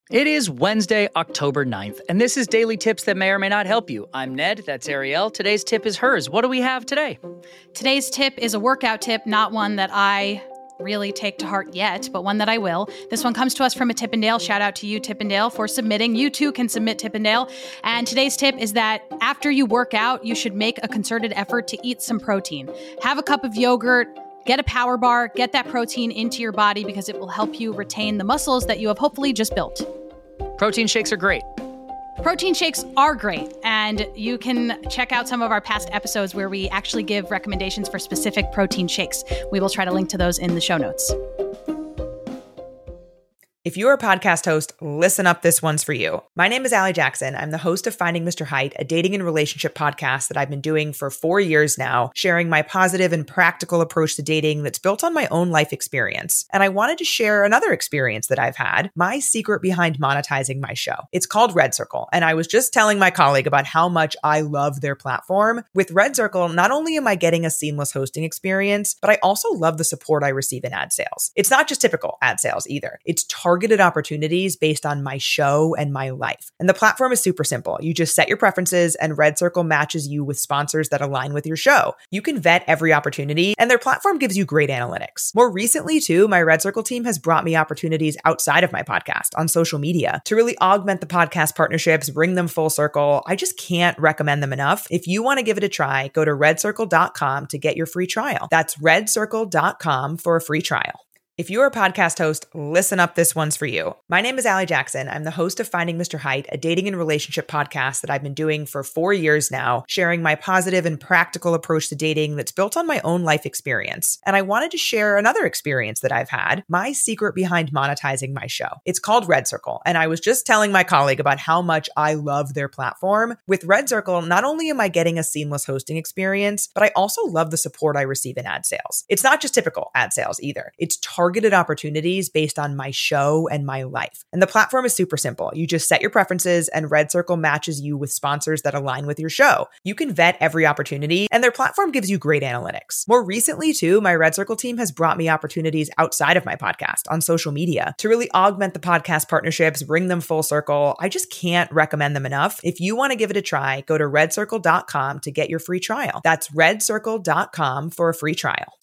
It is Wednesday, October 9th, and this is Daily Tips that may or may not help you. I'm Ned, that's Ariel. Today's tip is hers. What do we have today? Today's tip is a workout tip, not one that I really take to heart yet, but one that I will. This one comes to us from a Tippendale. Shout out to you, Tippendale, for submitting. You too can submit, Tippendale. And today's tip is that after you work out, you should make a concerted effort to eat some protein. Have a cup of yogurt, get a power bar, get that protein into your body because it will help you retain the muscles that you have hopefully just built. Protein shakes are great. Protein shakes are great, and you can check out some of our past episodes where we actually give recommendations for specific protein shakes. We will try to link to those in the show notes. If you're a podcast host, listen up, this one's for you. My name is Allie Jackson. I'm the host of Finding Mr. Height, a dating and relationship podcast that I've been doing for 4 years now, sharing my positive and practical approach to dating that's built on my own life experience. And I wanted to share another experience that I've had, my secret behind monetizing my show. It's called Red Circle, and I was just telling my colleague about how much I love their platform. With Red Circle, not only am I getting a seamless hosting experience, but I also love the support I receive in ad sales. It's not just typical ad sales either. It's targeted opportunities based on my show and my life. And the platform is super simple. You just set your preferences and Red Circle matches you with sponsors that align with your show. You can vet every opportunity and their platform gives you great analytics. More recently too, my Red Circle team has brought me opportunities outside of my podcast on social media to really augment the podcast partnerships, bring them full circle. I just can't recommend them enough. If you want to give it a try, go to redcircle.com to get your free trial. That's redcircle.com for a free trial. If you're a podcast host, listen up, this one's for you. My name is Allie Jackson. I'm the host of Finding Mr. Height, a dating and relationship podcast that I've been doing for 4 years now, sharing my positive and practical approach to dating that's built on my own life experience. And I wanted to share another experience that I've had, my secret behind monetizing my show. It's called Red Circle, and I was just telling my colleague about how much I love their platform. With Red Circle, not only am I getting a seamless hosting experience, but I also love the support I receive in ad sales. It's not just typical ad sales either. It's targeted opportunities based on my show and my life. And the platform is super simple. You just set your preferences and Red Circle matches you with sponsors that align with your show. You can vet every opportunity and their platform gives you great analytics. More recently too, my Red Circle team has brought me opportunities outside of my podcast on social media to really augment the podcast partnerships, bring them full circle. I just can't recommend them enough. If you want to give it a try, go to redcircle.com to get your free trial. That's redcircle.com for a free trial.